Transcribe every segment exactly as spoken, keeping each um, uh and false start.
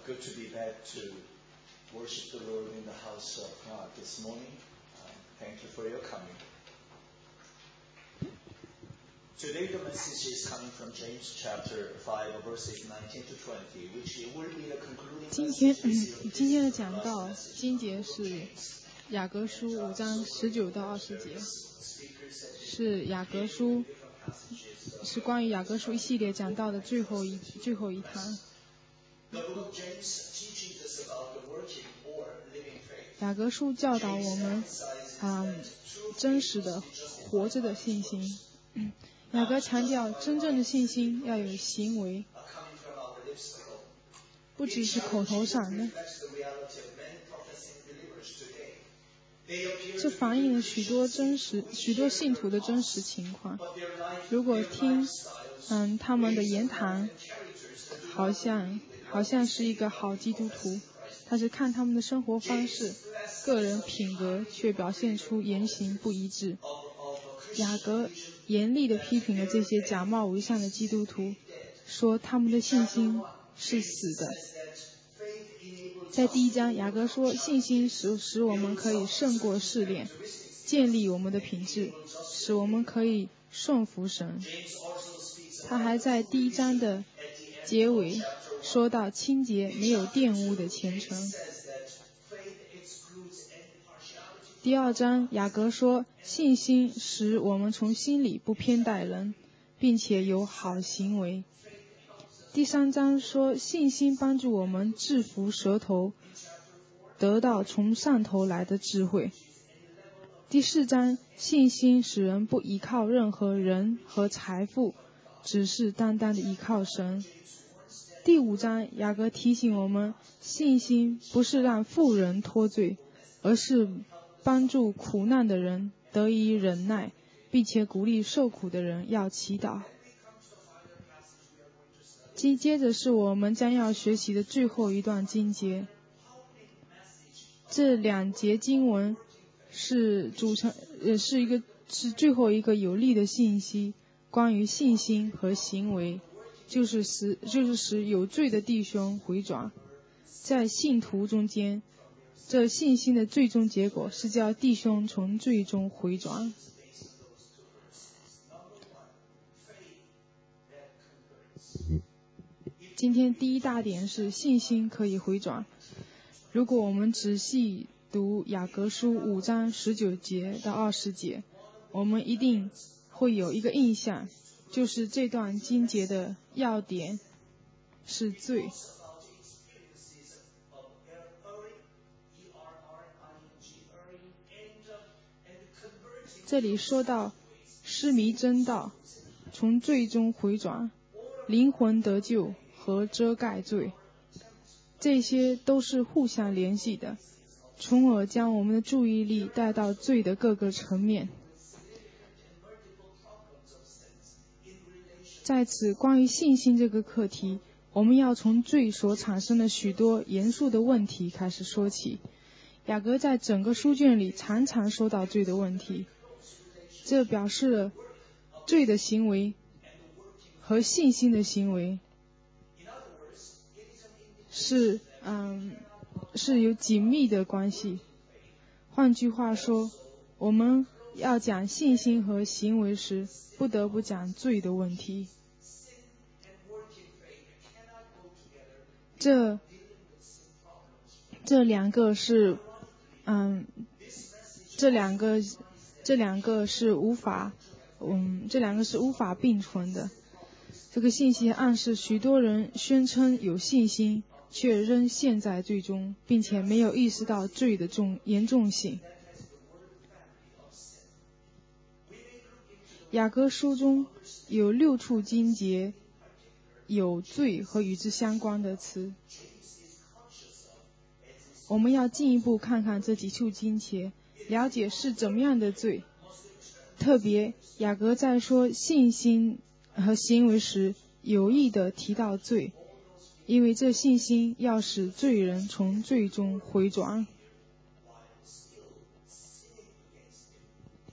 good to be back to worship the Lord in the house of God this morning. Um, thank you for your coming. Today the message is coming from James chapter five, verses nineteen to twenty, which will be the concluding 今天 message. 嗯，今天的讲道经节是雅各书五章十九到二十节，是雅各书是关于雅各书一系列讲道的最后一最后一堂。雅各书教导我们啊、嗯、真实的活着的信心。嗯雅各强调，真正的信心要有行为，不只是口头上的。这反映了许多真实、许多信徒的真实情况。如果听，嗯，他们的言谈，好像好像是一个好基督徒，但是看他们的生活方式、个人品格，却表现出言行不一致。雅各严厉地批评了这些假冒为善的基督徒，说他们的信心是死的。在第一章，雅各说，信心使使我们可以胜过试炼，建立我们的品质，使我们可以顺服神。他还在第一章的结尾说到清洁没有玷污的虔诚。第二章，雅各说，信心使我们从心里不偏待人，并且有好行为。第三章说，信心帮助我们制服舌头，得到从上头来的智慧。第四章，信心使人不依靠任何人和财富，只是单单的依靠神。第五章，雅各提醒我们，信心不是让富人脱罪，而是帮助苦难的人得以忍耐，并且鼓励受苦的人要祈祷。接接着是我们将要学习的最后一段经节。这两节经文是组成，呃，是一个是最后一个有力的信息，关于信心和行为，就是使就是使有罪的弟兄回转。在信徒中间，这信心的最终结果是叫弟兄从罪中回转。今天第一大点是信心可以回转。如果我们仔细读雅各书五章十九节到二十节，我们一定会有一个印象，就是这段经节的要点是罪。这里说到失迷真道，从罪中回转，灵魂得救和遮盖罪，这些都是互相联系的，从而将我们的注意力带到罪的各个层面。在此，关于信心这个课题，我们要从罪所产生的许多严肃的问题开始说起。雅各在整个书卷里常常说到罪的问题，这表示了罪的行为和信心的行为是嗯是有紧密的关系。换句话说，我们要讲信心和行为时，不得不讲罪的问题。这这两个是嗯这两个这两个是无法嗯这两个是无法并存的。这个信息暗示许多人宣称有信心，却仍陷在罪中，并且没有意识到罪的重严重性。雅各书中有六处经节有罪和与之相关的词，我们要进一步看看这几处经节，了解是怎么样的罪。特别雅各在说信心和行为时，有意地提到罪，因为这信心要使罪人从罪中回转。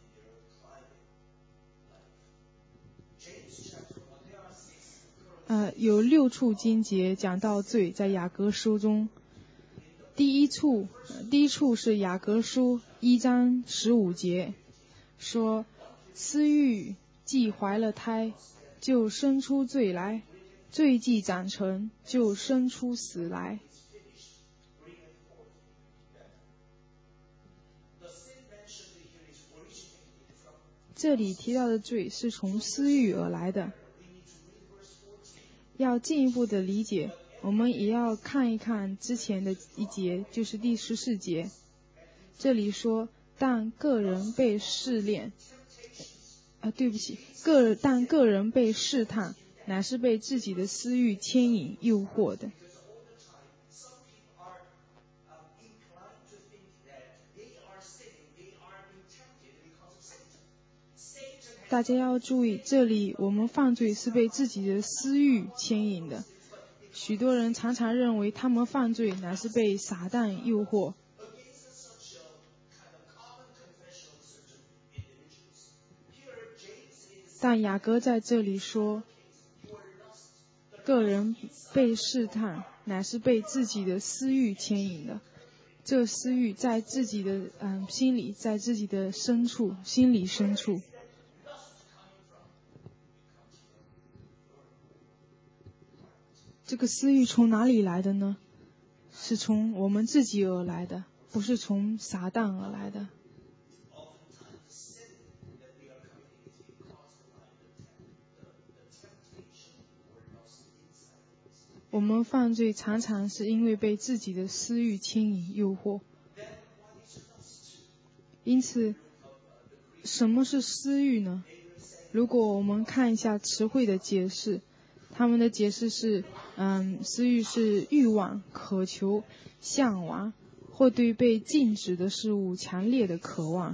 呃， 有六处经节讲到罪，在雅各书中。第一处，第一处是雅各书一章十五节，说私欲既怀了胎，就生出罪来；罪既长成，就生出死来。这里提到的罪是从私欲而来的。要进一步的理解，我们也要看一看之前的一节，就是第十四节。这里说，但个人被试炼，啊，对不起，个但个人被试探，乃是被自己的私欲牵引诱惑的。大家要注意，这里我们犯罪是被自己的私欲牵引的。许多人常常认为他们犯罪乃是被撒旦诱惑。但雅各在这里说，个人被试探乃是被自己的私欲牵引的。这私欲在自己的嗯心里，在自己的深处，心理深处。这个私欲从哪里来的呢？是从我们自己而来的，不是从撒旦而来的。我们犯罪常常是因为被自己的私欲牵引诱惑。因此，什么是私欲呢？如果我们看一下词汇的解释，他们的解释是，嗯，私欲是欲望、渴求、向往，或对被禁止的事物强烈的渴望。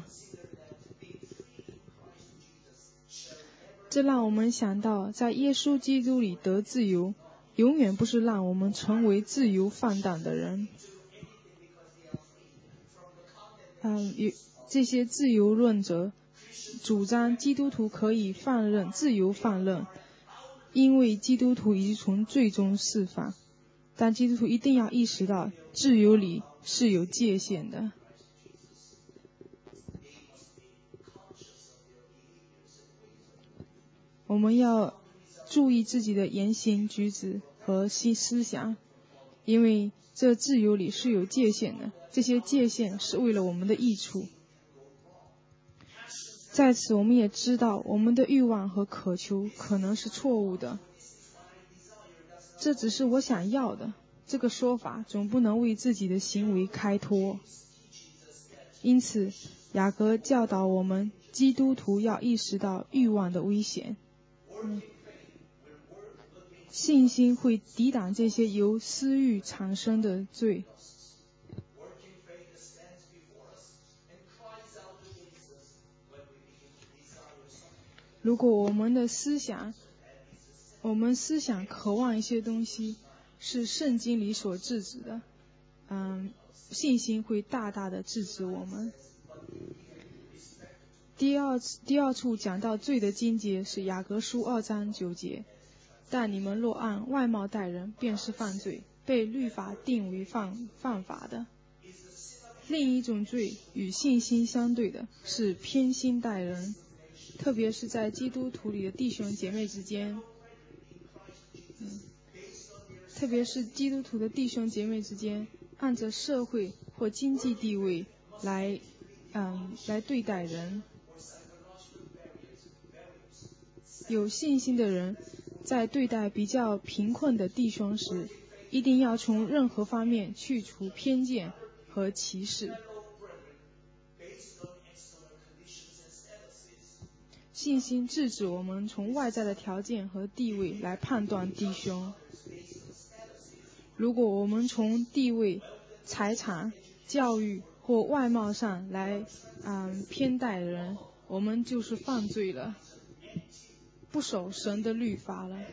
这让我们想到，在耶稣基督里得自由，永远不是让我们成为自由放荡的人。嗯，这些自由论者主张基督徒可以放任、自由放任。因为基督徒已经从罪中释放，但基督徒一定要意识到，自由里是有界限的。我们要注意自己的言行举止和新思想，因为这自由里是有界限的，这些界限是为了我们的益处。在此，我们也知道我们的欲望和渴求可能是错误的。这只是我想要的，这个说法总不能为自己的行为开脱。因此，雅各教导我们，基督徒要意识到欲望的危险。嗯，信心会抵挡这些由私欲产生的罪。如果我们的思想，我们思想渴望一些东西，是圣经里所制止的，嗯，信心会大大的制止我们。第二第二处讲到罪的经节是雅各书二章九节，但你们若按外貌待人，便是犯罪，被律法定为犯犯法的。另一种罪与信心相对的是偏心待人。特别是在基督徒里的弟兄姐妹之间，嗯，特别是基督徒的弟兄姐妹之间，按着社会或经济地位来，嗯，来对待人。有信心的人在对待比较贫困的弟兄时，一定要从任何方面去除偏见和歧视。信心制止我们从外在的条件和地位来判断弟兄。如果我们从地位、财产、教育或外貌上来嗯偏待人，我们就是犯罪了，不守神的律法了。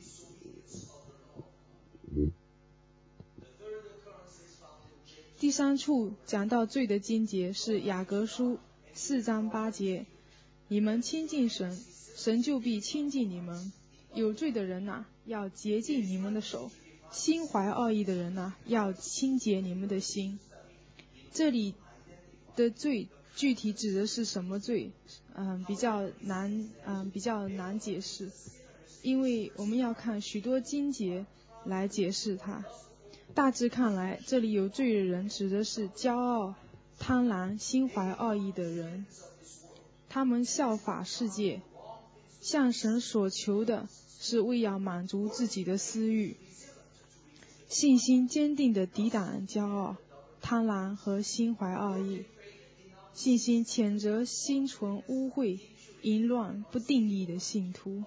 第三处讲到罪的经节是雅各书四章八节，你们亲近神，神就必亲近你们。 有罪的人呐，要洁净你们的手；心怀恶意的人呐，要清洁你们的心。这里的罪具体指的是什么罪？嗯，比较难，嗯，比较难解释，因为我们要看许多经节来解释它。大致看来，这里有罪的人指的是骄傲、贪婪、心怀恶意的人，他们效法世界，向神所求的是为要满足自己的私欲，信心坚定地抵挡骄傲、贪婪和心怀恶意，信心谴责心存污秽、淫乱、不定义的信徒。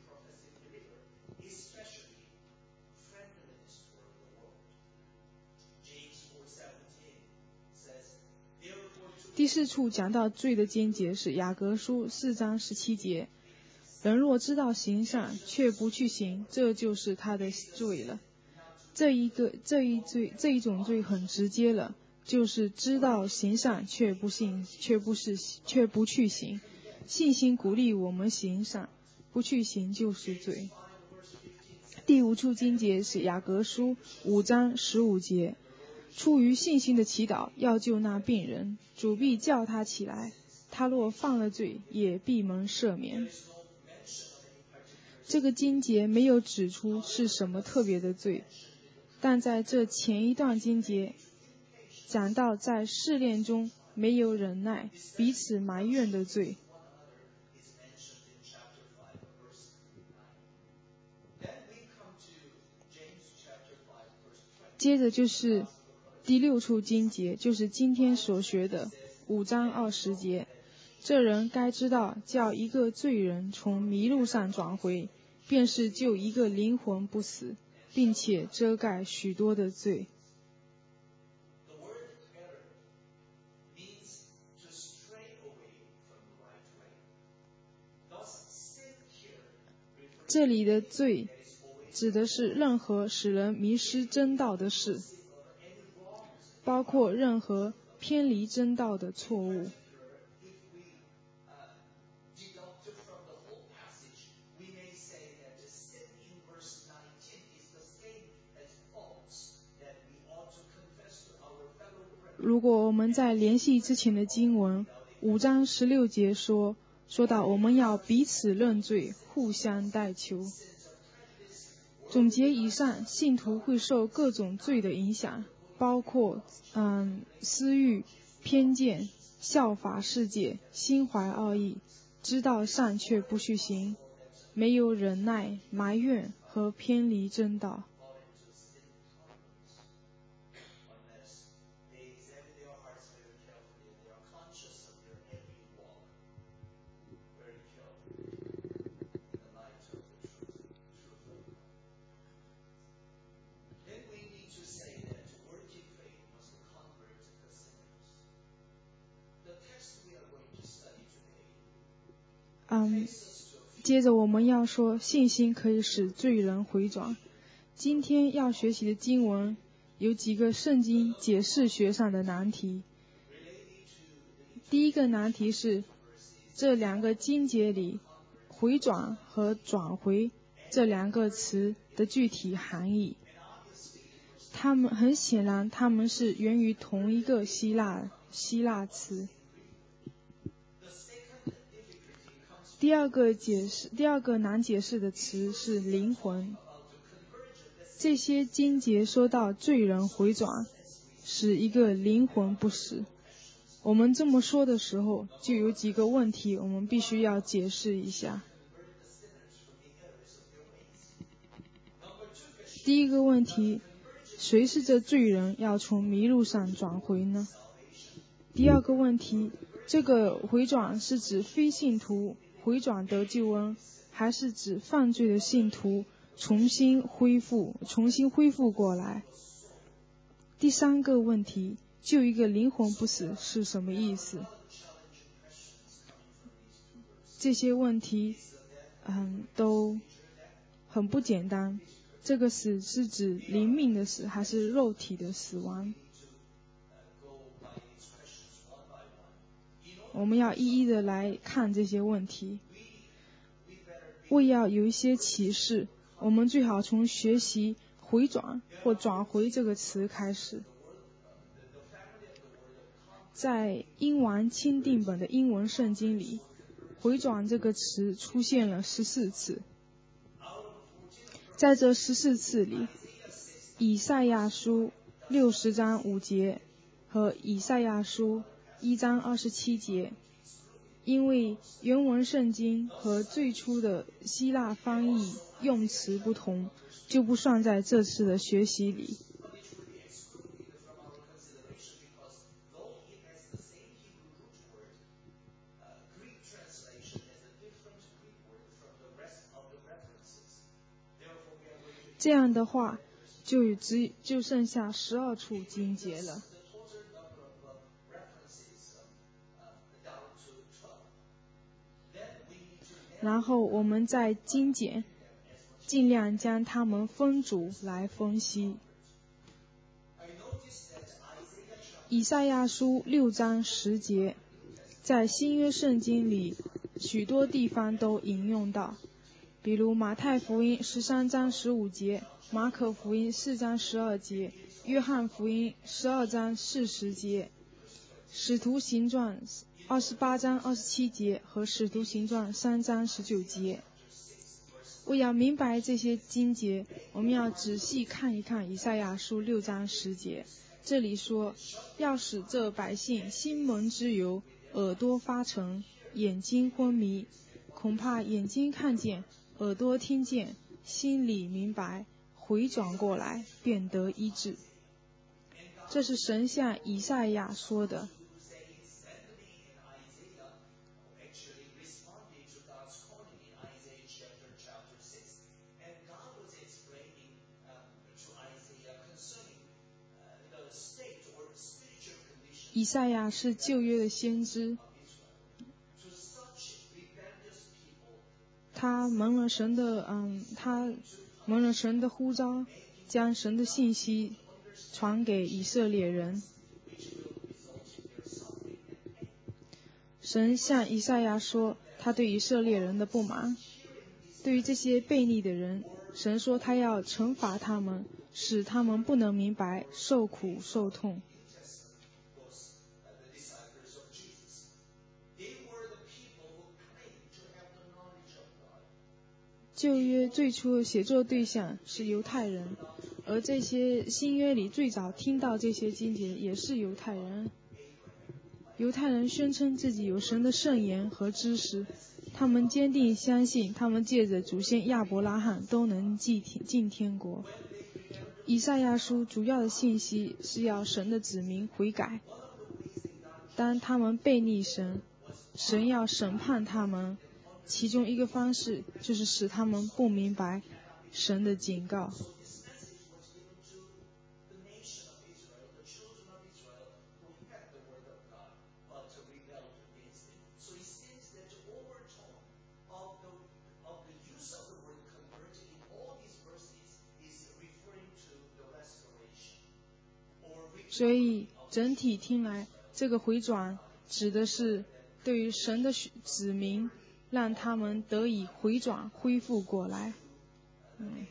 第四处讲到罪的经节是雅各书四章十七节，人若知道行善却不去行，这就是他的罪了。这一个这一罪这一种罪很直接了，就是知道行善却不信却不是却不去行。信心鼓励我们行善，不去行就是罪。第五处经节是雅各书五章十五节，出于信心的祈祷要救那病人，主必叫他起来，他若犯了罪也必蒙赦免。这个经节没有指出是什么特别的罪，但在这前一段经节讲到在试炼中没有忍耐，彼此埋怨的罪。接着就是第六处经节，就是今天所学的五章二十节，这人该知道叫一个罪人从迷路上转回，便是救一个灵魂不死，并且遮盖许多的罪。这里的罪指的是任何使人迷失真道的事，包括任何偏离真道的错误。如果我们在联系之前的经文五章十六节说说到我们要彼此认罪，互相代求。总结以上，信徒会受各种罪的影响，包括嗯私欲、偏见、效法世界、心怀恶意、知道善却不去行、没有忍耐、埋怨和偏离真道。嗯，接着我们要说信心可以使罪人回转。今天要学习的经文有几个圣经解释学上的难题。第一个难题是这两个经节里回转和转回这两个词的具体含义。它们很显然它们是源于同一个希腊希腊词。第二个解释，第二个难解释的词是灵魂。这些经节说到罪人回转，使一个灵魂不死。我们这么说的时候，就有几个问题我们必须要解释一下。第一个问题，谁是这罪人要从迷路上转回呢？第二个问题，这个回转是指非信徒回转得救恩，还是指犯罪的信徒重新恢复重新恢复过来？第三个问题，救一个灵魂不死是什么意思？这些问题嗯都很不简单。这个死是指灵命的死还是肉体的死亡？我们要一一的来看这些问题。 为要有一些启示，我们最好从学习回转或转回这个词开始。在英王钦定本的英文圣经里，回转这个词出现了十四次。在这十四次里，以赛亚书六十章五节和以赛亚书一章二十七节，因为原文圣经和最初的希腊翻译用词不同，就不算在这次的学习里。这样的话，就只就剩下十二处经节了。然后我们再精简，尽量将它们分组来分析。以赛亚书六章十节，在新约圣经里许多地方都引用到，比如马太福音十三章十五节，马可福音四章十二节，约翰福音十二章四十节，使徒行传二十八章二十七节和使徒行传三章十九节。为要明白这些经节，我们要仔细看一看以赛亚书六章十节。这里说，要使这百姓心蒙之油，耳朵发沉，眼睛昏迷，恐怕眼睛看见，耳朵听见，心里明白，回转过来，便得医治。这是神向以赛亚说的。以赛亚是旧约的先知，他蒙了神的嗯，他蒙了神的呼召，将神的信息传给以色列人。神向以赛亚说，他对以色列人的不满，对于这些悖逆的人，神说他要惩罚他们，使他们不能明白，受苦受痛。旧约最初的写作对象是犹太人，而这些新约里最早听到这些经节也是犹太人。犹太人宣称自己有神的圣言和知识，他们坚定相信他们借着祖先亚伯拉罕都能进进天国。以赛亚书主要的信息是要神的子民悔改，当他们悖逆神，神要审判他们，其中一个方式就是使他们不明白神的警告。所以整体听来，这个回转指的是对于神的子民，让他们得以回转恢复过来。嗯，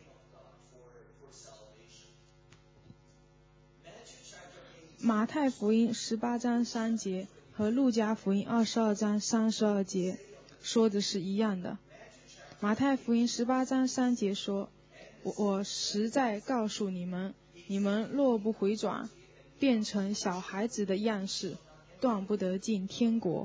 马太福音十八章三节和路加福音二十二章三十二节说的是一样的。马太福音十八章三节说，我我实在告诉你们，你们若不回转，变成小孩子的样式，断不得进天国。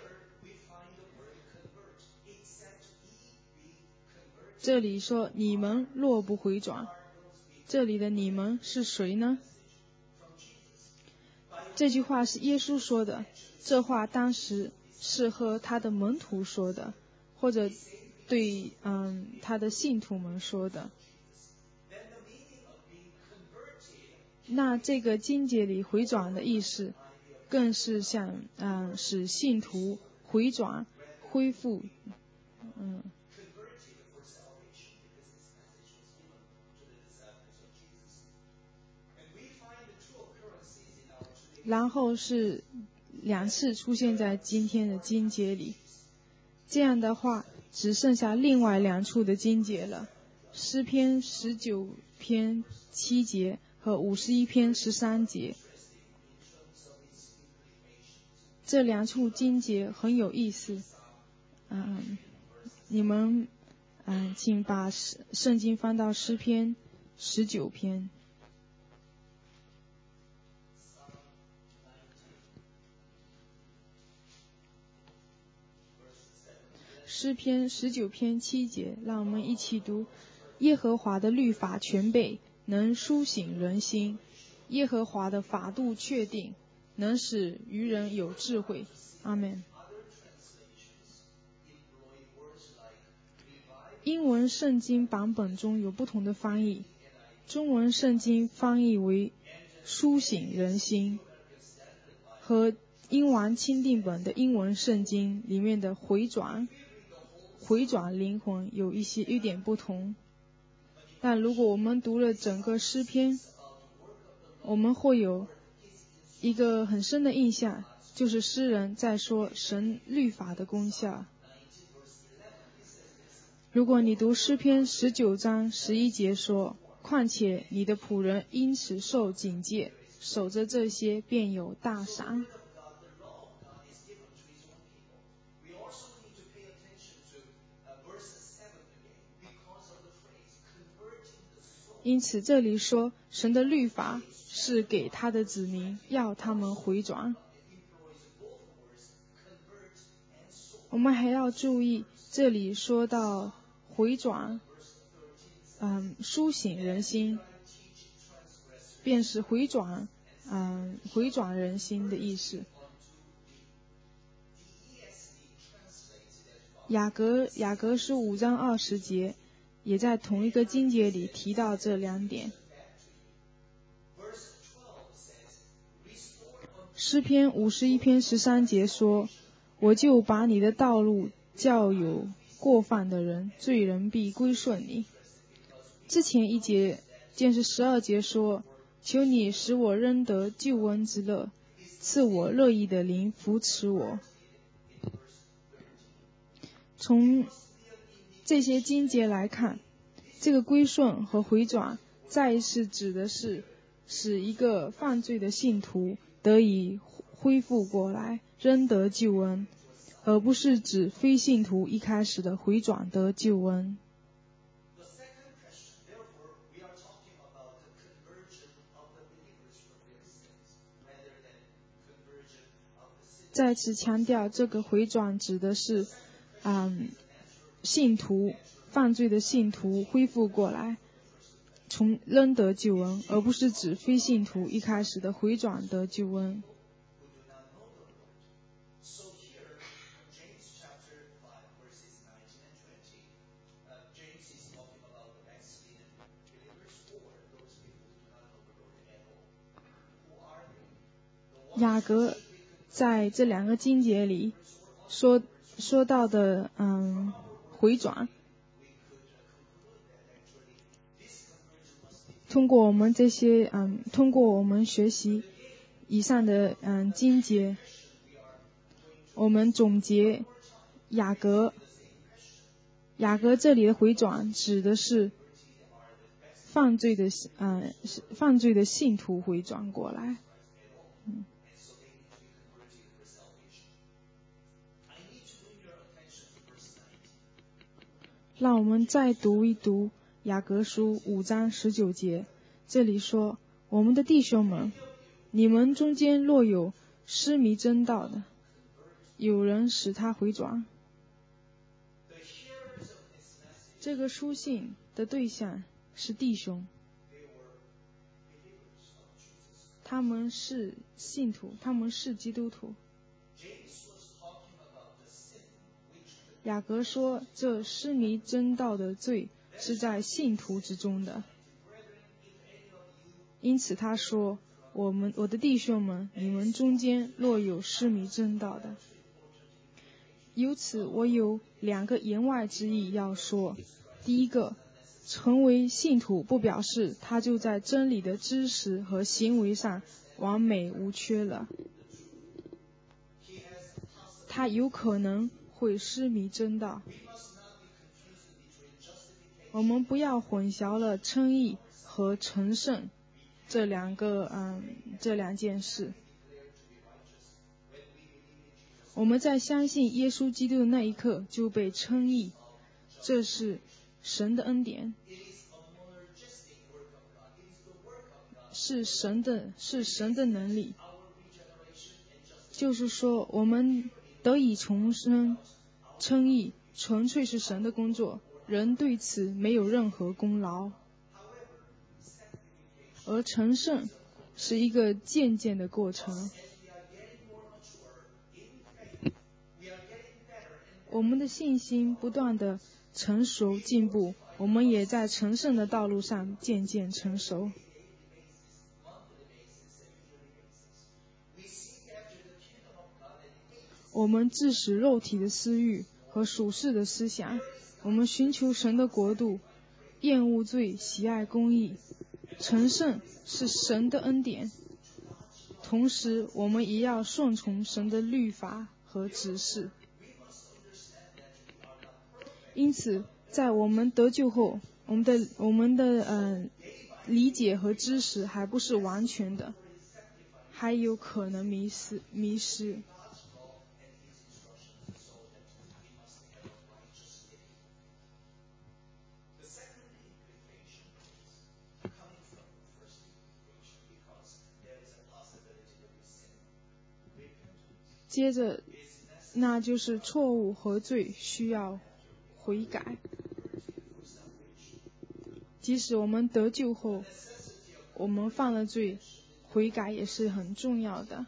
这里说你们若不回转，这里的你们是谁呢？这句话是耶稣说的，这话当时是和他的门徒说的，或者对嗯他的信徒们说的。那这个经节里回转的意思，更是像嗯使信徒回转恢复嗯。然后是两次出现在今天的经节里，这样的话只剩下另外两处的经节了，诗篇十九篇七节和五十一篇十三节。这两处经节很有意思，嗯，你们嗯，请把圣经翻到诗篇十九篇。诗篇十九篇七节，让我们一起读：耶和华的律法全备，能苏醒人心；耶和华的法度确定，能使愚人有智慧。阿们。英文圣经版本中有不同的翻译，中文圣经翻译为苏醒人心，和英王钦定本的英文圣经里面的回转回转灵魂有一些有点不同。但如果我们读了整个诗篇，我们会有一个很深的印象，就是诗人在说神律法的功效。如果你读诗篇十九章十一节说，况且你的仆人因此受警戒，守着这些便有大赏。因此这里说神的律法是给他的子民，要他们回转。我们还要注意，这里说到回转，嗯，苏醒人心，便是回转，嗯，回转人心的意思。雅各雅各书五章二十节，也在同一个经节里提到这两点。诗篇五十一篇十三节说，我就把你的道路叫有过犯的人，罪人必归顺你。之前一节见是十二节说，求你使我仍得救恩之乐，赐我乐意的灵扶持我。从这些经节来看，这个归顺和回转再一次指的是使一个犯罪的信徒得以恢复过来，仍得救恩，而不是指非信徒一开始的回转得救恩。再次强调，这个回转指的是嗯，信徒犯罪的信徒恢复过来，从仍得救恩，而不是指非信徒一开始的回转得救恩。雅各在这两个经节里说说到的嗯回转，通过我们这些嗯通过我们学习以上的嗯经节，我们总结雅各雅各这里的回转指的是犯罪的嗯犯罪的信徒回转过来。嗯让我们再读一读雅各书五章十九节，这里说，我们的弟兄们，你们中间若有失迷真道的，有人使他回转。这个书信的对象是弟兄，他们是信徒，他们是基督徒。雅各说，这失迷真道的罪是在信徒之中的，因此他说，我们我的弟兄们，你们中间若有失迷真道的。由此我有两个言外之意要说。第一个，成为信徒不表示他就在真理的知识和行为上完美无缺了，他有可能会失迷真道。 我们不要混淆了称义和成圣这两个嗯这两件事。我们在相信耶稣基督的那一刻就被称义，这是神的恩典，是神的是神的能力。就是说，我们得以重生称义纯粹是神的工作，人对此没有任何功劳。而成圣是一个渐渐的过程，我们的信心不断的成熟进步，我们也在成圣的道路上渐渐成熟。我们致使肉体的私欲和属世的思想，我们寻求神的国度，厌恶罪，喜爱公义。成圣是神的恩典，同时我们也要顺从神的律法和指示。因此在我们得救后，我们的我们的呃理解和知识还不是完全的，还有可能迷失迷失。接着，那就是错误和罪需要悔改。即使我们得救后，我们犯了罪，悔改也是很重要的。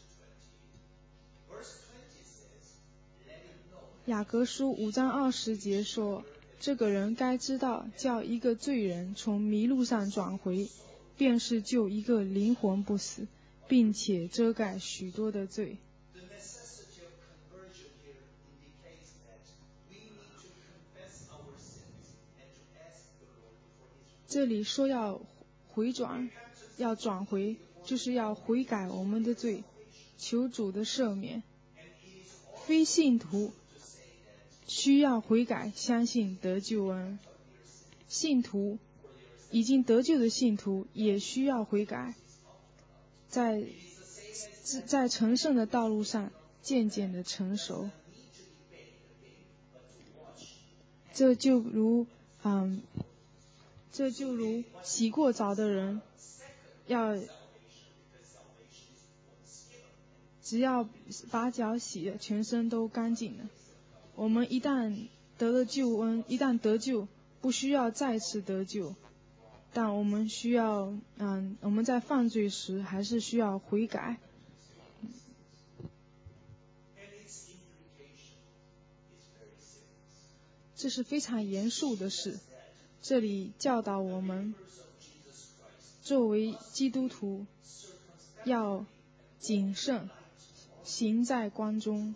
雅各书五章二十节说，这个人该知道，叫一个罪人从迷路上转回，便是救一个灵魂不死，并且遮盖许多的罪。这里说要回转，要转回，就是要悔改我们的罪，求主的赦免。非信徒需要悔改，相信得救恩。信徒已经得救的信徒也需要悔改，在在成圣的道路上渐渐的成熟。这就如嗯。这就如洗过澡的人，要只要把脚洗了，全身都干净了。我们一旦得了救恩，一旦得救，不需要再次得救，但我们需要，嗯，我们在犯罪时还是需要悔改。这是非常严肃的事。这里教导我们，作为基督徒要谨慎，行在光中。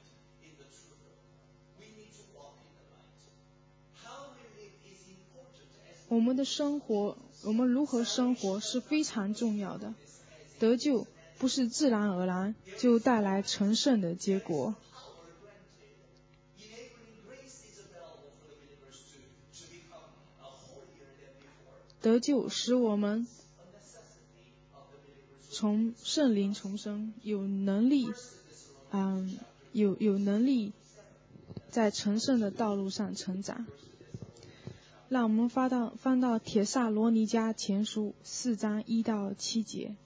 我们的生活，我们如何生活是非常重要的。得救不是自然而然就带来成圣的结果。得救使我们从圣灵重生，有能力，嗯，有有能力在成圣的道路上成长。让我们翻到翻到帖撒罗尼迦前书四章一到七节。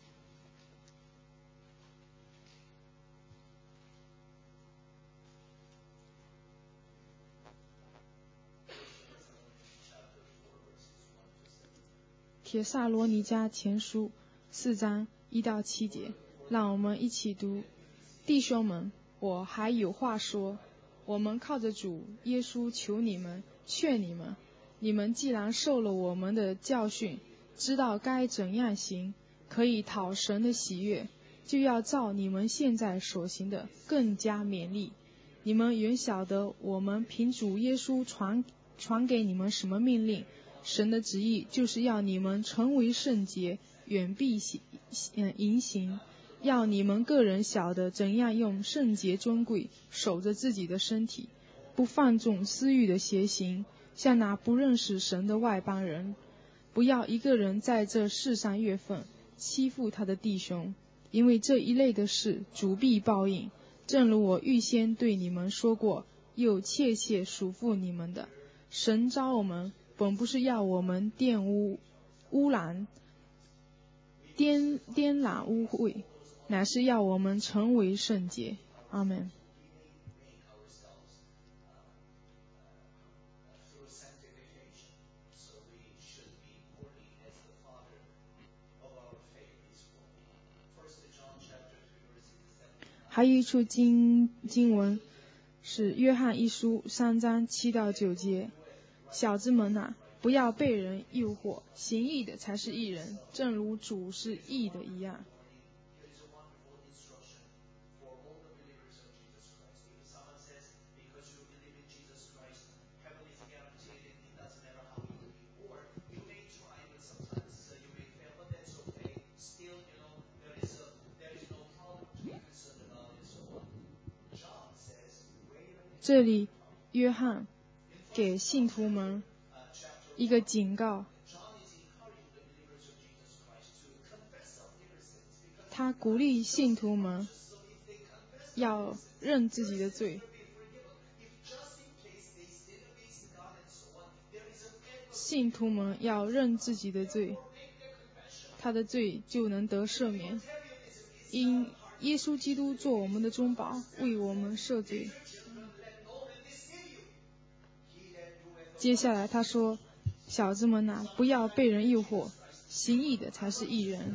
帖撒罗尼迦前书四章一到七节，让我们一起读。弟兄们，我还有话说，我们靠着主耶稣求你们，劝你们，你们既然受了我们的教训，知道该怎样行，可以讨神的喜悦，就要照你们现在所行的更加勉励。你们原晓得我们凭主耶稣传传给你们什么命令。神的旨意就是要你们成为圣洁，远避淫行，要你们个人晓得怎样用圣洁尊贵守着自己的身体，不放纵私欲的邪行， 像那不认识神的外邦人。不要一个人在这世上越分，欺负他的弟兄，因为这一类的事主必报应。正如我预先对你们说过，又切切嘱咐你们的。神召我们，本不是要我们玷污污染颠颠染污秽，乃是要我们成为圣洁。阿们。还有一处经经文是约翰一书三章七到九节，小子们啊，不要被人诱惑，行义的才是义人，正如主是义的一样。这里约翰给信徒们一个警告，他鼓励信徒们要认自己的罪，信徒们要认自己的罪，他的罪就能得赦免，因耶稣基督做我们的中保，为我们赦罪。接下来他说，小子们啊，不要被人诱惑，行义的才是义人。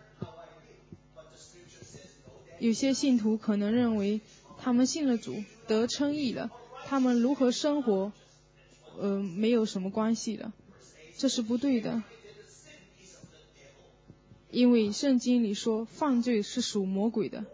有些信徒可能认为他们信了主，得称义了，他们如何生活呃，没有什么关系了，这是不对的。因为圣经里说犯罪是属魔鬼的。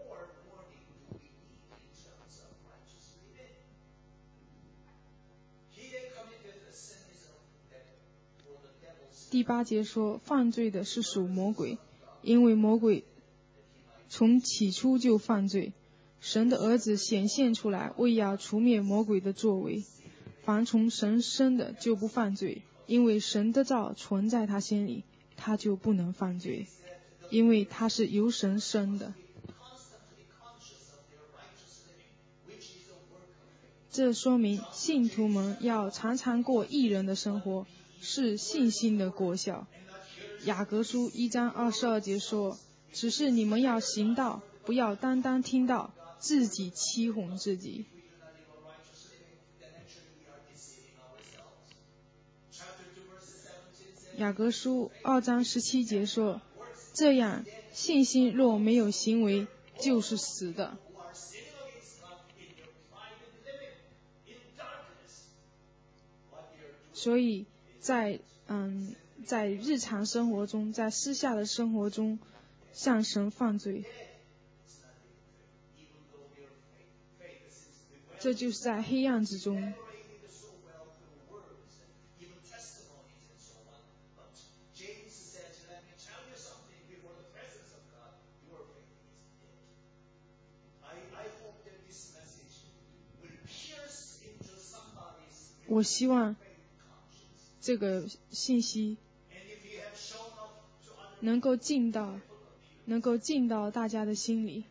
第八节说犯罪的是属魔鬼，因为魔鬼从起初就犯罪，神的儿子显现出来，为要除灭魔鬼的作为。凡从神生的就不犯罪，因为神的道存在他心里，他就不能犯罪，因为他是由神生的。这说明信徒们要常常过义人的生活，是信心的果效。雅各书一章二十二节说，只是你们要行道，不要单单听到，自己欺哄自己。雅各书二章十七节说，这样信心若没有行为，就是死的。所以在嗯，在日常生活中，在私下的生活中向神犯罪，这就是在黑暗之中。我希望这个信息能够进到能够进到大家的心里，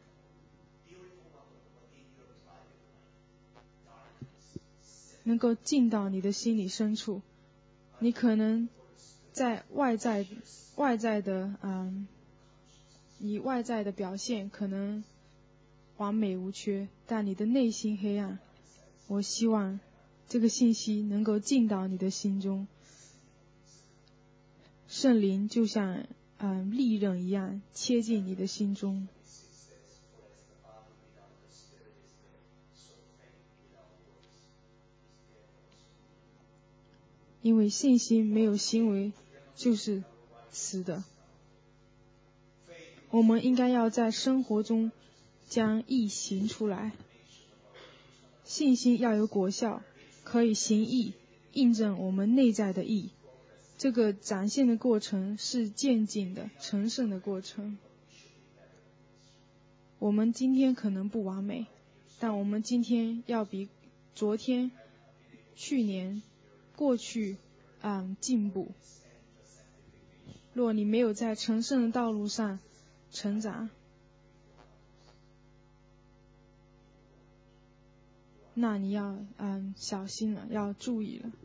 能够进到你的心里深处。你可能在外在外在的嗯，你外在的表现可能完美无缺，但你的内心黑暗。我希望这个信息能够进到你的心中，圣灵就像嗯利刃一样切进你的心中。因为信心没有行为就是死的。我们应该要在生活中将义行出来，信心要有果效，可以行义，印证我们内在的义。这个展现的过程是渐进的、成圣的过程。我们今天可能不完美，但我们今天要比昨天、去年过去嗯进步。若你没有在成圣的道路上成长，那你要嗯小心了，要注意了。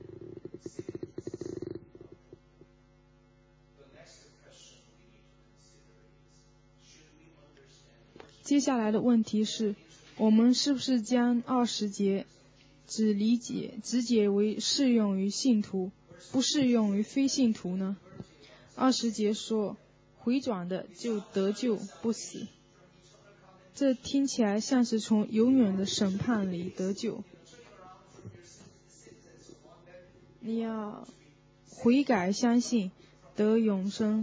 接下来的问题是，我们是不是将二十节只理解只解为适用于信徒，不适用于非信徒呢？二十节说，回转的就得救不死，这听起来像是从永远的审判里得救。你要悔改相信得永生，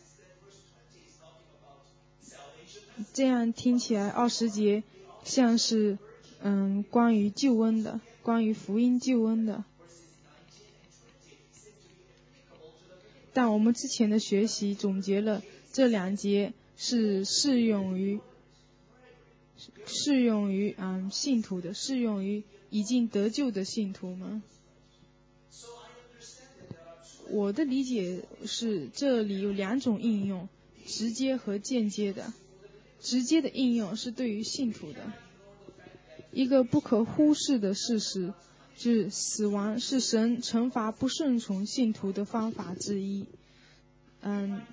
这样听起来二十节像是嗯关于救恩的，关于福音救恩的。但我们之前的学习总结了这两节是适用于适用于嗯信徒的，适用于已经得救的信徒们。我的理解是，这里有两种应用，直接和间接的。直接的应用是对于信徒的。一个不可忽视的事实，就是死亡是神惩罚不顺从信徒的方法之一。嗯，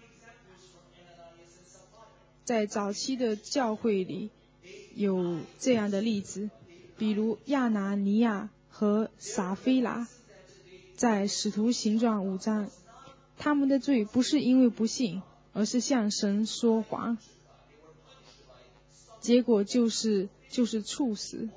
在早期的教会里有这样的例子，比如亚拿尼亚和撒非拉，在使徒行传五章，他们的罪不是因为不信，而是向神说谎，结果就是就是处死。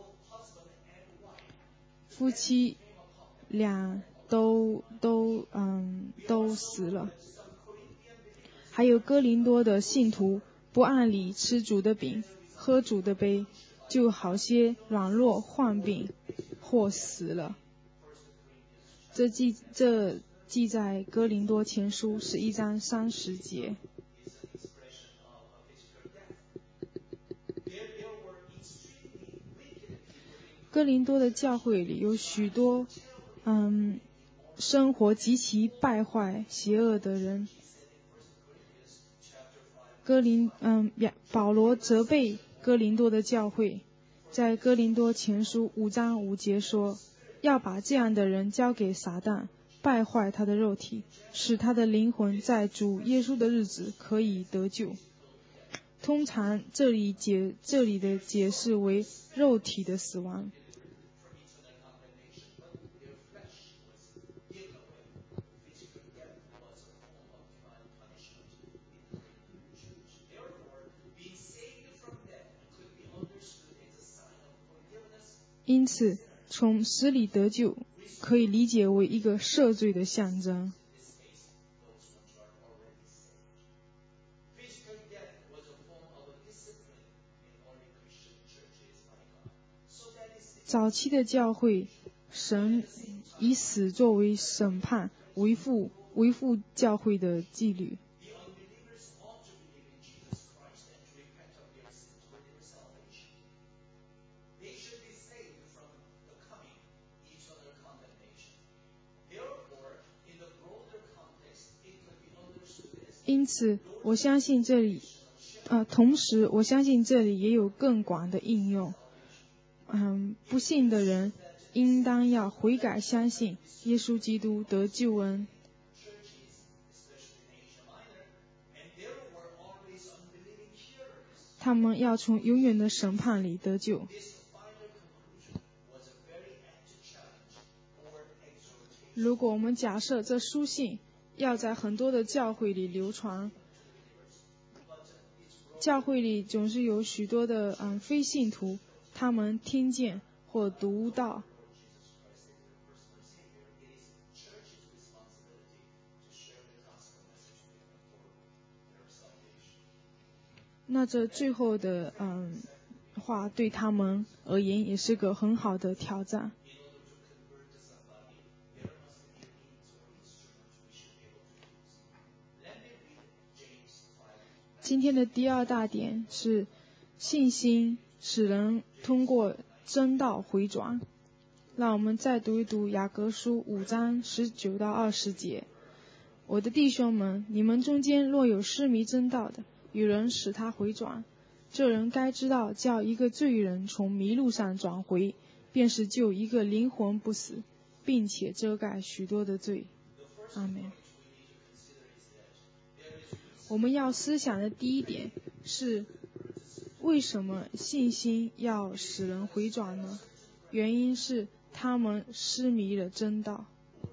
夫妻俩都都嗯都死了。还有哥林多的信徒不按理吃主的饼，喝主的杯，就好些软弱患病或死了。这记这记在哥林多前书十一章三十节。哥林多的教会里有许多嗯生活极其败坏邪恶的人。哥林嗯保罗责备哥林多的教会，在哥林多前书五章五节说，要把这样的人交给撒旦，败坏他的肉体，使他的灵魂在主耶稣的日子可以得救。通常这里解这里的解释为肉体的死亡。因此，从死里得救可以理解为一个赦罪的象征。早期的教会，神以死作为审判，维护维护教会的纪律。因此，我相信这里，呃，同时我相信这里也有更广的应用。嗯，不信的人应当要悔改，相信耶稣基督得救恩。他们要从永远的审判里得救。如果我们假设这书信要在很多的教会里流传，教会里总是有许多的嗯非信徒，他们听见或读到，那这最后的嗯话对他们而言也是个很好的挑战。今天的第二大点是信心使人通过真道回转。 让我们再读一读雅各书五章十九到二十节。我的弟兄们，你们中间若有失迷真道的，有人使他回转，这人该知道，叫一个罪人从迷路上转回，便是救一个灵魂不死，并且遮盖许多的罪。阿们。我们要思想的第一点是，为什么信心要使人回转呢？原因是他们失迷了真道。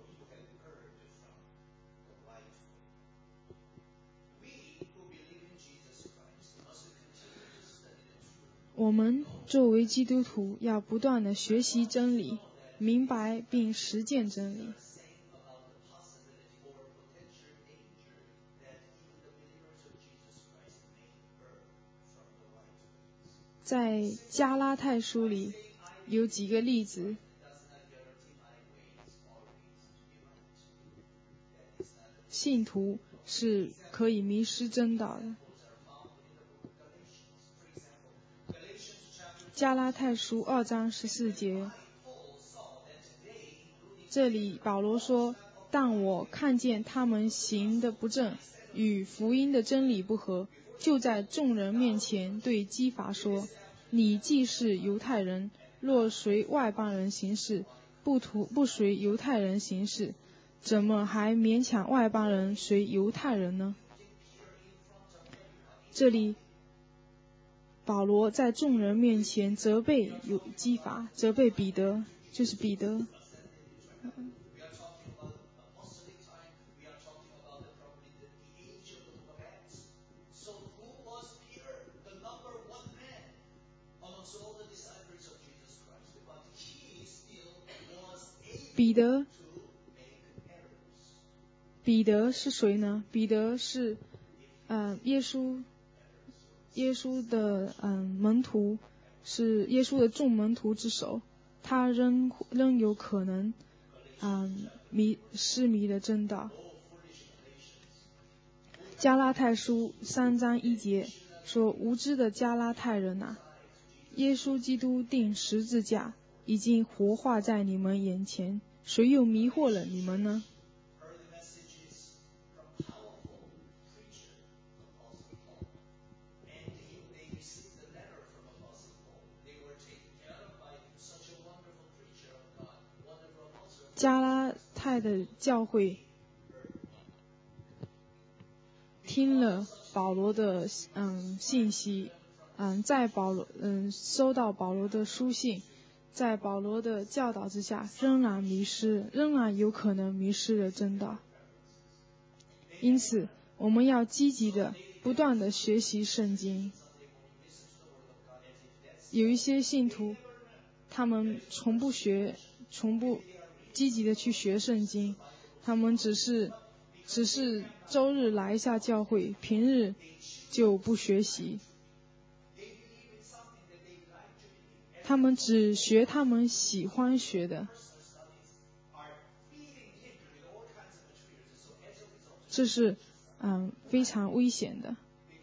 我们作为基督徒要不断地学习真理，明白并实践真理。在加拉太书里有几个例子，信徒是可以迷失真道的。加拉太书二章十四节，这里保罗说，但我看见他们行的不正，与福音的真理不合，就在众人面前对基法说，你既是犹太人，若随外邦人行事，不图不随犹太人行事，怎么还勉强外邦人随犹太人呢？这里保罗在众人面前责备有基法，责备彼得，就是彼得。彼得，彼得是谁呢？彼得是，呃，耶稣。耶稣的嗯门徒，是耶稣的众门徒之首，他仍仍有可能嗯迷失迷的真道。加拉太书三章一节说，无知的加拉太人啊，耶稣基督钉十字架已经活化在你们眼前，谁又迷惑了你们呢？加拉太的教会听了保罗的嗯信息，嗯，在保罗嗯收到保罗的书信，在保罗的教导之下，仍然迷失，仍然有可能迷失了真道。因此，我们要积极的、不断的学习圣经。有一些信徒，他们从不学，从不积极的去学圣经，他们只是只是周日来一下教会，平日就不学习。他们只学他们喜欢学的，这是嗯非常危险的。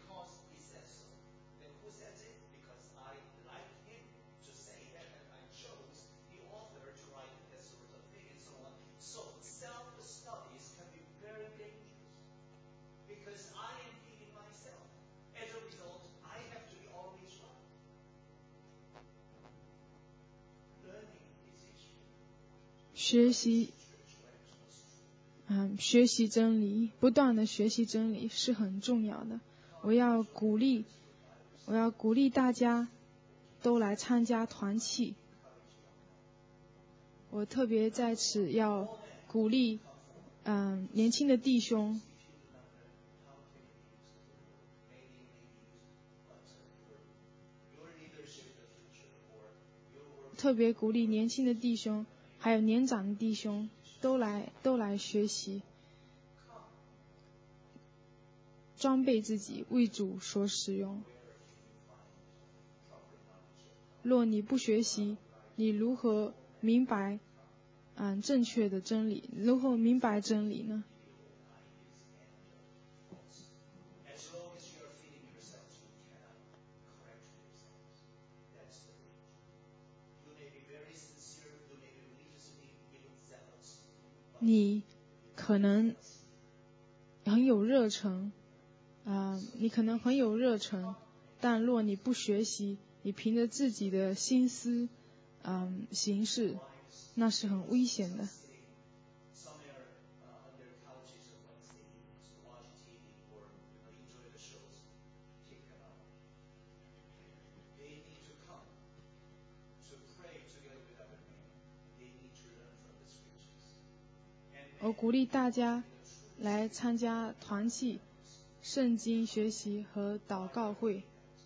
学习，嗯，学习真理，不断的学习真理是很重要的。我要鼓励，我要鼓励大家都来参加团契。我特别在此要鼓励，嗯，年轻的弟兄，特别鼓励年轻的弟兄。还有年长的弟兄都来都来学习，装备自己为主所使用。若你不学习，你如何明白嗯正确的真理？如何明白真理呢？ 你可能很有热忱，啊、呃，你可能很有热忱，但若你不学习，你凭着自己的心思，嗯、呃，行事，那是很危险的。我鼓励大家来参加团契、圣经学习和祷告会。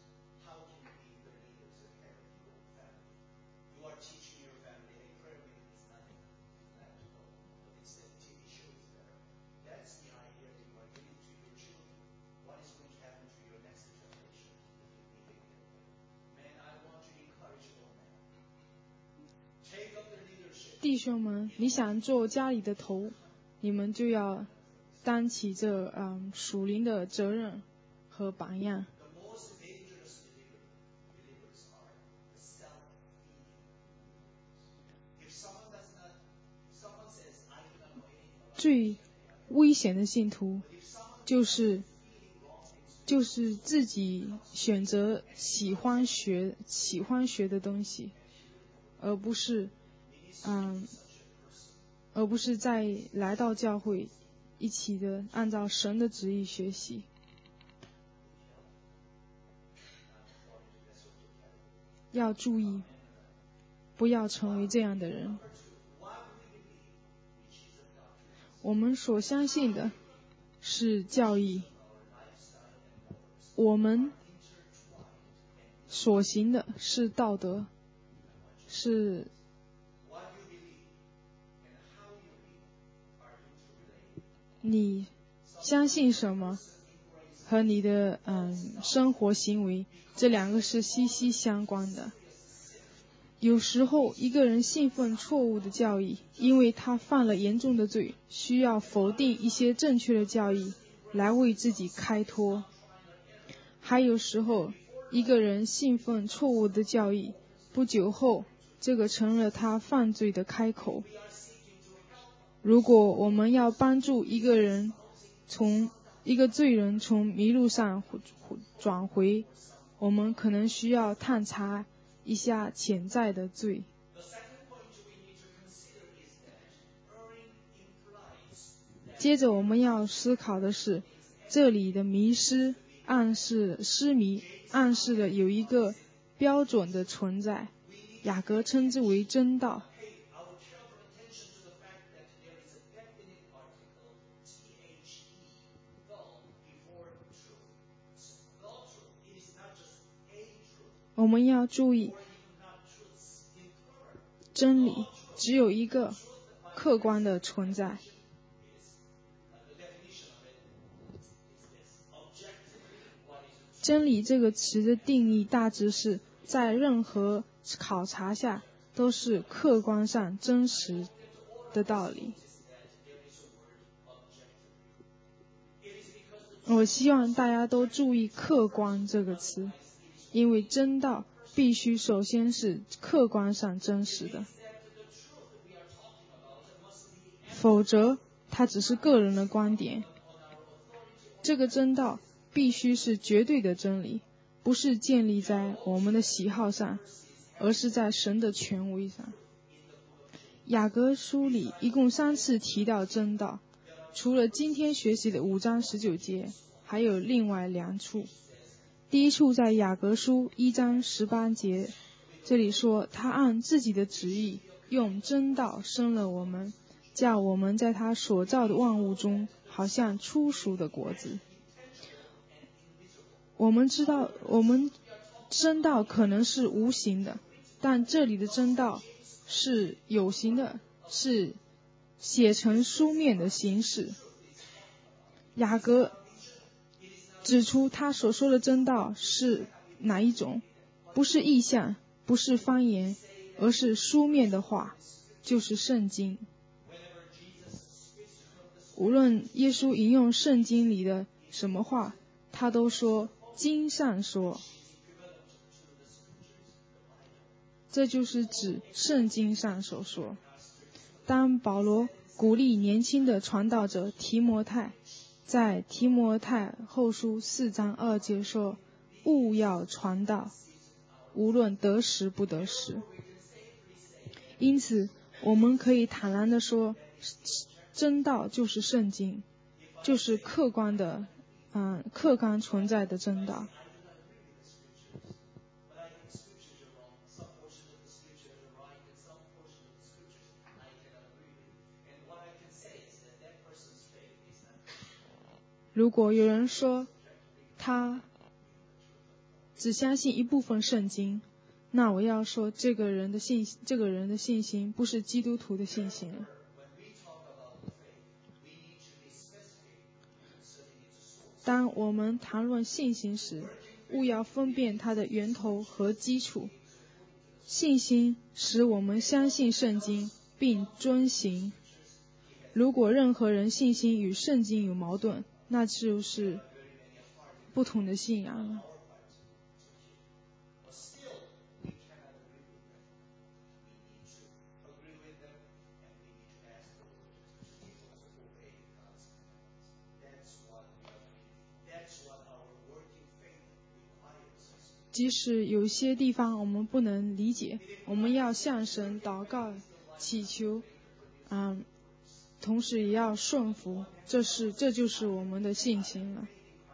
弟兄们，你想做家里的头，你们就要担起这嗯属灵的责任和榜样。最危险的信徒就是就是自己选择喜欢学喜欢学的东西，而不是嗯，而不是在来到教会一起的按照神的旨意学习。要注意，不要成为这样的人。我们所相信的是教义，我们所行的是道德，是你相信什么和你的嗯生活行为，这两个是息息相关的。有时候一个人信奉错误的教义，因为他犯了严重的罪，需要否定一些正确的教义来为自己开脱。还有时候一个人信奉错误的教义，不久后这个成了他犯罪的开口。如果我们要帮助一个人从一个罪人从迷路上转回，我们可能需要探查一下潜在的罪。接着我们要思考的是，这里的迷失暗示失迷暗示了有一个标准的存在，雅各称之为真道。我们要注意，真理只有一个客观的存在。真理这个词的定义大致是在任何考察下都是客观上真实的道理。我希望大家都注意客观这个词，因为真道必须首先是客观上真实的，否则它只是个人的观点。这个真道必须是绝对的真理，不是建立在我们的喜好上，而是在神的权威上。雅各书里一共三次提到真道，除了今天学习的五章十九节，还有另外两处。第一处在雅各书一章十八节，这里说他按自己的旨意用真道生了我们，叫我们在他所造的万物中好像初熟的果子。我们知道我们真道可能是无形的，但这里的真道是有形的，是写成书面的形式。雅各指出他所说的真道是哪一种，不是意象，不是方言，而是书面的话，就是圣经。无论耶稣引用圣经里的什么话，他都说经上说，这就是指圣经上所说。当保罗鼓励年轻的传道者提摩太，在提摩太后书四章二节说，务要传道，无论得时不得时。因此我们可以坦然地说，真道就是圣经，就是客观的嗯，客观存在的真道。如果有人说他只相信一部分圣经，那我要说这个人的信这个人的信心不是基督徒的信心了。当我们谈论信心时，务要分辨它的源头和基础。信心使我们相信圣经并遵行。如果任何人信心与圣经有矛盾，那就是不同的信仰了。即使有些地方我们不能理解，我们要向神祷告祈求，嗯，同时也要顺服，这是这就是我们的信心了。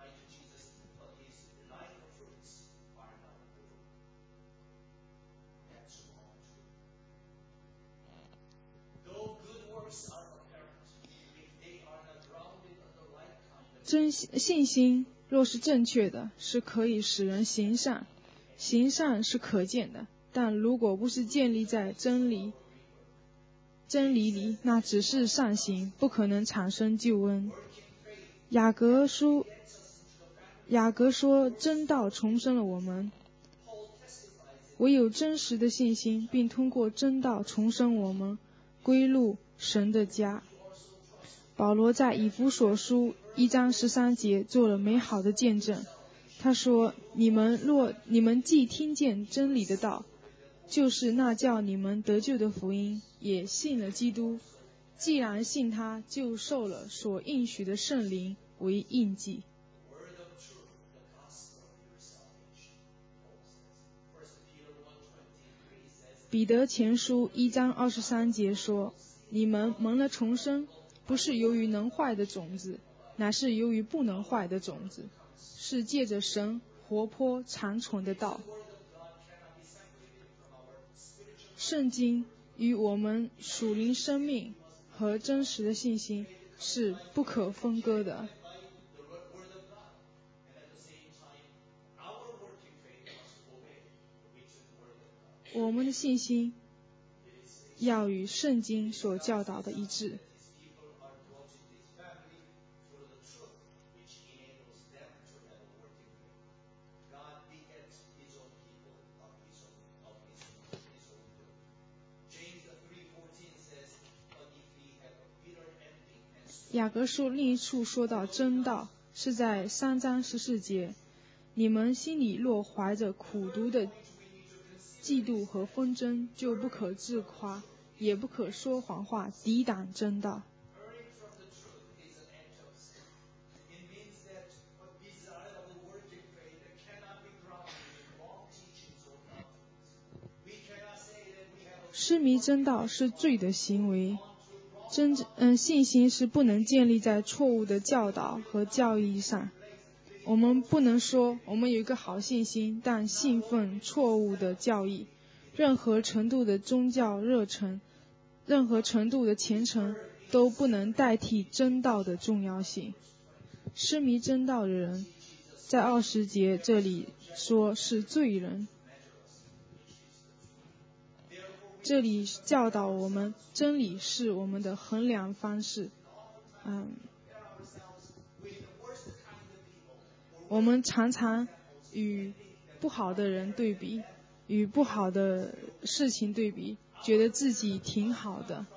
真信心若是正确的，是可以使人行善，行善是可见的，但如果不是建立在真理真理里，那只是善行，不可能产生救恩。雅各书雅各说，真道重生了我们，唯有真实的信心，并通过真道重生我们，归入神的家。保罗在以弗所书一章十三节做了美好的见证。他说：你们若你们既听见真理的道，就是那叫你们得救的福音，也信了基督，既然信他，就受了所应许的圣灵为印记。彼得前书一章二十三节说：你们蒙了重生，不是由于能坏的种子，乃是由于不能坏的种子，是借着神活泼长存的道。圣经与我们属灵生命和真实的信心是不可分割的。我们的信心要与圣经所教导的一致。雅各书另一处说到真道，是在三章十四节，你们心里若怀着苦毒的嫉妒和纷争，就不可自夸，也不可说谎话，抵挡真道。痴迷真道是罪的行为，真嗯信心是不能建立在错误的教导和教义上。我们不能说我们有一个好信心，但信奉错误的教义。任何程度的宗教热忱，任何程度的虔诚，都不能代替真道的重要性。痴迷真道的人，在二十节这里说是罪人。这里教导我们，真理是我们的衡量方式。嗯，我们常常与不好的人对比，与不好的事情对比，觉得自己挺好的。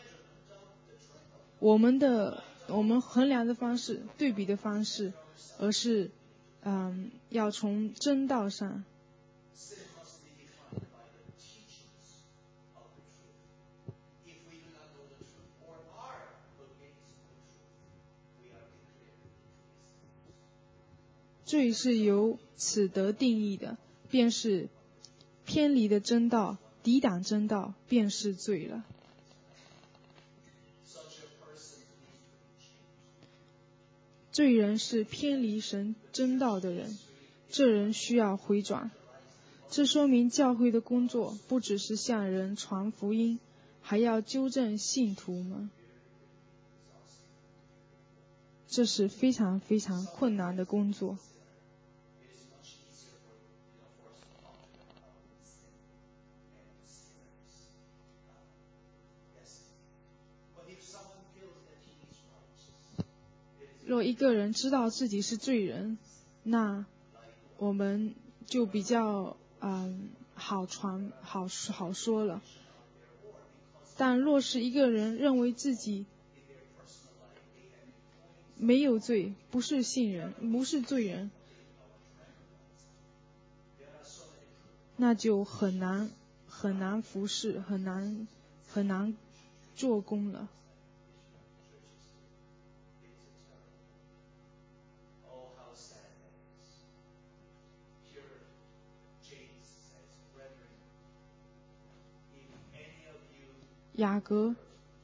我们的我们衡量的方式，对比的方式，而是嗯，要从真道上。 罪是由此得定义的，便是偏离的真道，抵挡真道，便是罪了。罪人是偏离神真道的人，这人需要回转。这说明教会的工作不只是向人传福音，还要纠正信徒们。这是非常非常困难的工作。若一个人知道自己是罪人，那我们就比较嗯好传好好说了。但若是一个人认为自己没有罪，不是信人，不是罪人，那就很难很难服侍，很难很难做工了。雅各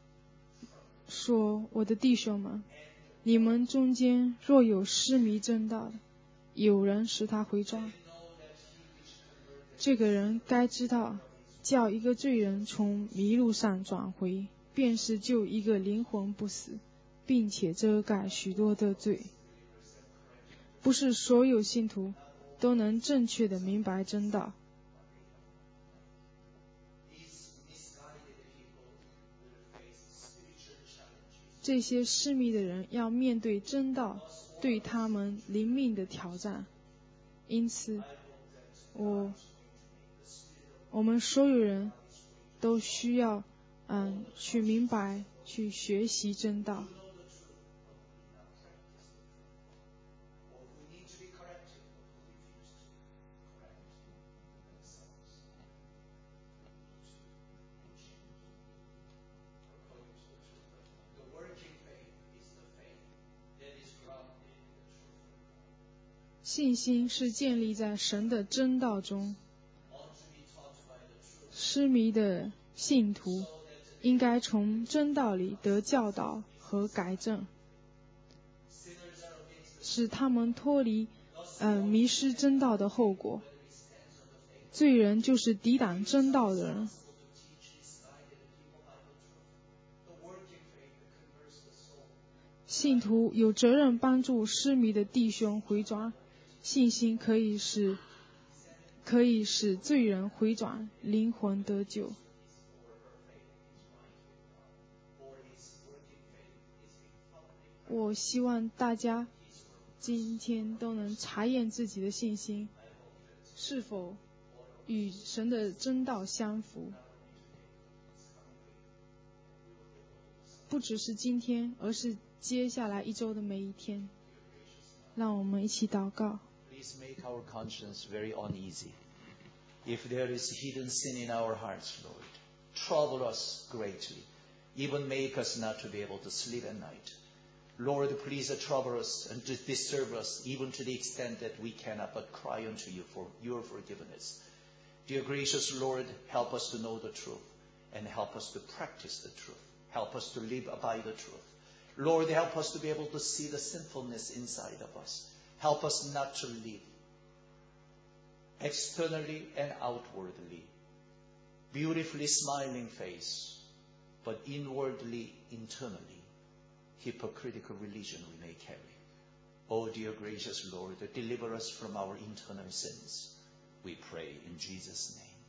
说：“我的弟兄们，你们中间若有失迷真道的，有人使他回转，这个人该知道，叫一个罪人从迷路上转回，便是救一个灵魂不死，并且遮盖许多的罪。不是所有信徒都能正确的明白真道。这些失迷的人要面对真道对他们灵命的挑战，因此我我们所有人都需要嗯去明白，去学习真道。信心是建立在神的真道中。失迷的信徒应该从真道里得教导和改正，使他们脱离呃迷失真道的后果。罪人就是抵挡真道的人。信徒有责任帮助失迷的弟兄回转。信心可以使可以使罪人回转，灵魂得救。我希望大家今天都能查验自己的信心是否与神的真道相符，不只是今天，而是接下来一周的每一天。让我们一起祷告。 Please make our conscience very uneasy. If there is hidden sin in our hearts, Lord, trouble us greatly, even make us not to be able to sleep at night. Lord, please trouble us and disturb us, even to the extent that we cannot but cry unto you for your forgiveness. Dear gracious Lord, help us to know the truth and help us to practice the truth. Help us to live by the truth. Lord, help us to be able to see the sinfulness inside of us. Help us not to live externally and outwardly, beautifully smiling face, but inwardly, internally, hypocritical religion we may carry. Oh, dear gracious Lord, deliver us from our internal sins. We pray in Jesus' name.